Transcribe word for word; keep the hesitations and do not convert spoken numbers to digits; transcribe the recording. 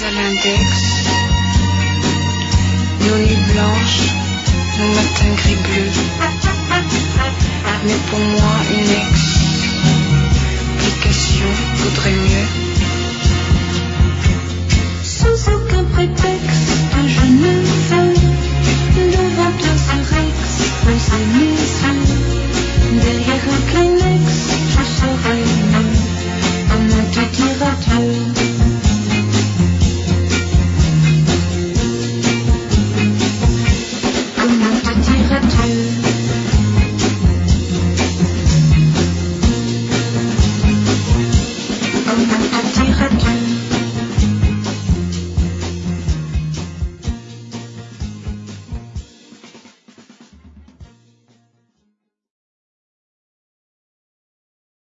à l'index, nos nuits blanches, nos matins gris-bleus. Mais pour moi, une explication vaudrait mieux. Sans aucun prétexte, je ne veux devant toi ce Rex, poser mes yeux. Derrière un Kleenex, je serai mieux. Comment te dire adieu? Comment te dire adieu?